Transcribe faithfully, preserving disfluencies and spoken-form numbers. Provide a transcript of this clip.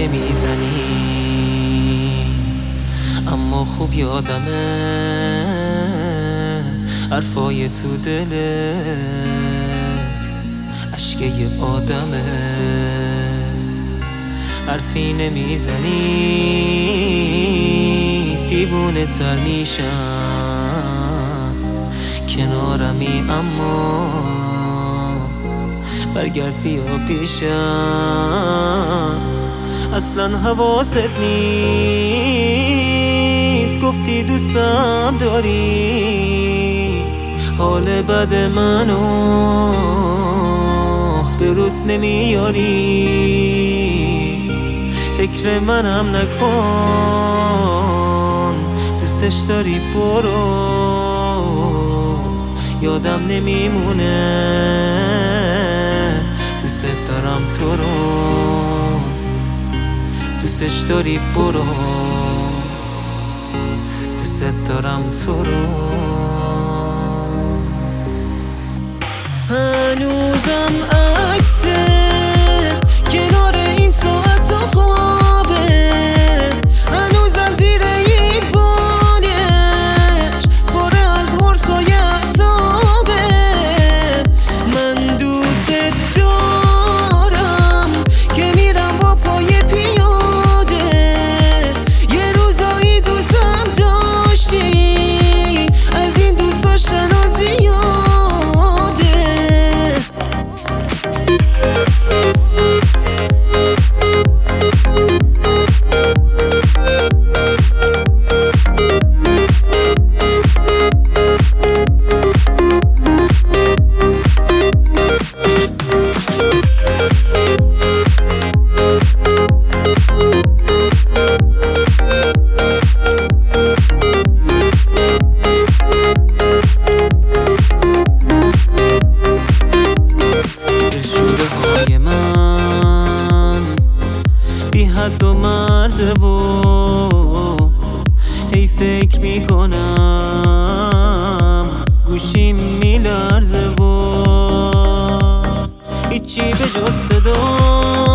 نمیزنی، اما خوب یادمه حرفای تو دلت اشکه یه آدمه. حرفی نمیزنی دیوونه تر میشم، کنارمی اما برگرد بیا پیشم. اصلا حواست نیست گفتی دوستم داری، حال بد منو به رود نمیاری. فکر منم نکن دوستش داری برو، یادم نمیمونه دوست دارم تو رو. دوستش داری برو، دوست دارم تو رو. هنوزم عکسه کنار این ساعت و خوابه، هنوزم زیر این بالش پاره از غرصای اعصابه. من دوست دارم که میرم با پای پیاده، یه روزایی دوستم داشتی از این دوست داشتن ها زیاده. بی حد و مرزه و هی فکر میکنم گوشیم میلرزه و هیچی به جز صدا